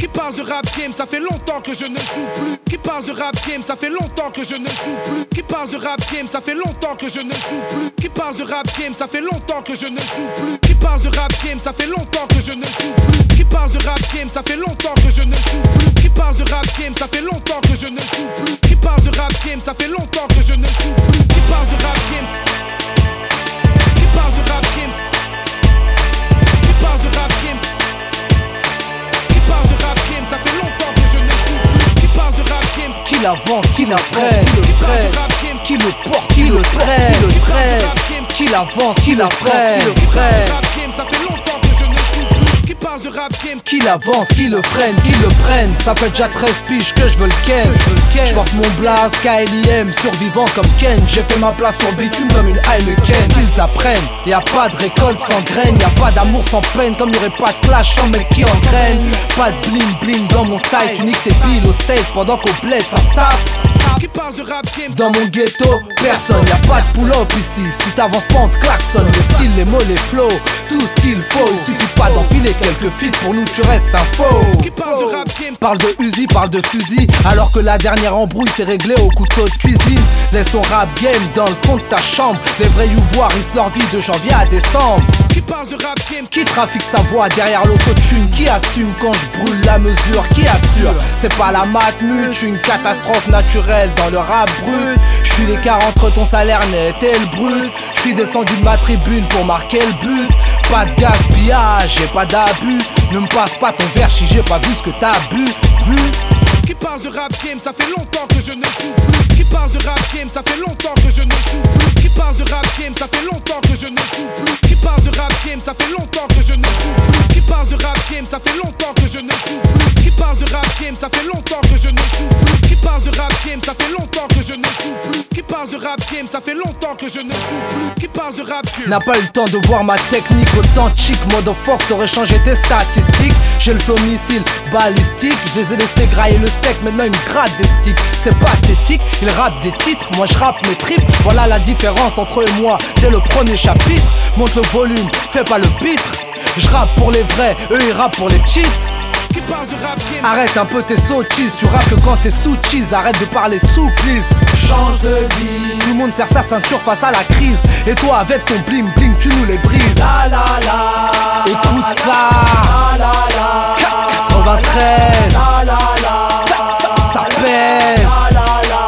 Qui parle de rap game, ça fait longtemps que je ne joue plus. Qui parle de rap game, ça fait longtemps que je ne joue plus. Qui parle de rap game, ça fait longtemps que je ne joue plus. Qui parle de rap game, ça fait longtemps que je ne joue plus. Qui parle de rap game, ça fait longtemps que je ne joue plus. Qui parle de rap game, ça fait longtemps que je ne joue plus. Qui parle de rap game, ça fait longtemps que je ne joue plus. Qui parle de rap game, ça fait longtemps que je ne joue plus. Qui parle de rap game? Qui parle de rap game? Qui parle de rap game? Qui parle de rap game, ça fait longtemps que je ne joue plus. Qui parle de rap game? Qui l'avance, qui la freine, qui le porte, qui le traîne, qui l'avance, qui la freine, ça fait longtemps que je ne joue plus. Qui parle de rap game? qui l'avance, qui le freine, qui le prenne. Ça fait déjà 13 piges que je veux le ken. J'porte mon blast, KLIM, survivant comme Ken. J'ai fait ma place sur le bitume comme une Heineken. Qu'ils apprennent, y'a pas de récolte sans graines. Y'a pas d'amour sans peine, comme y'aurait pas de clash sans mec qui engraine. Pas de bling bling dans mon style. Tu niques tes billes au steak pendant qu'au bled ça se tape. Qui parle de rap game? Dans mon ghetto, personne, y'a pas de pull-up ici. Si t'avances pas on te klaxonne. Les styles, les mots, les flows, tout ce qu'il faut. Il suffit pas d'enfiler quelques feats, pour nous tu restes un faux. Qui parle de rap game? Parle de Uzi, parle de fusil, alors que la dernière embrouille s'est réglée au couteau de cuisine. Laisse ton rap game dans le fond de ta chambre. Les vrais youvoirs risquent leur vie de janvier à décembre. Qui parle de rap game? Qui trafique sa voix derrière l'autotune? Qui assume quand je brûle la mesure? Qui assure? C'est pas la matmut, je suis une catastrophe naturelle dans le rap brut. Je suis l'écart entre ton salaire net et le brut. Je suis descendu de ma tribune pour marquer le but. Pas de gaspillage, j'ai pas d'abus. Ne me passe pas ton verre si j'ai pas vu ce que t'as vu. Qui parle de rap game, ça fait longtemps que je ne joue plus. Qui parle de rap game, ça fait longtemps que je ne joue plus. Qui parle de rap game, ça fait longtemps que je ne joue plus. Qui parle de rap game, ça fait longtemps que je ne joue plus. Qui parle de rap game, ça fait longtemps que je ne joue plus. Qui parle de rap game, ça fait longtemps que je ne joue plus. Qui parle de rap game, ça fait longtemps que je ne joue plus. Qui parle de rap game, ça fait longtemps que je ne joue plus. Qui parle de rap game? N'a pas eu le temps de voir ma technique authentique. Motherfuck, t'aurais changé tes statistiques. J'ai le flow missile balistique. Je les ai laissés grailler le steak, maintenant ils me grattent des sticks. C'est pathétique, ils rappent des titres, moi je rappe mes tripes. Voilà la différence entre eux et moi dès le premier chapitre. Monte le volume, fais pas le pitre. Je rappe pour les vrais, eux ils rappent pour les cheats. Qui parle de rap game? Arrête un peu tes sottises, tu rappes que quand t'es sous cheese. Arrête de parler sous please. Change de vie. Tout le monde serre sa ceinture face à la crise. Et toi avec ton bling bling tu nous les brises. La la la. Écoute ça. La la la. 93. La la la. Ça pèse. La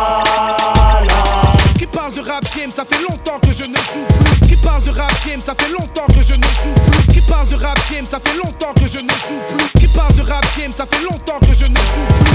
la la. Qui parle de rap game, ça fait longtemps que je ne joue plus. Qui parle de rap game, ça fait longtemps que je ne joue plus. Qui parle de rap game, ça fait longtemps que je ne joue plus. Qui parle de rap game, ça fait longtemps que je ne joue plus.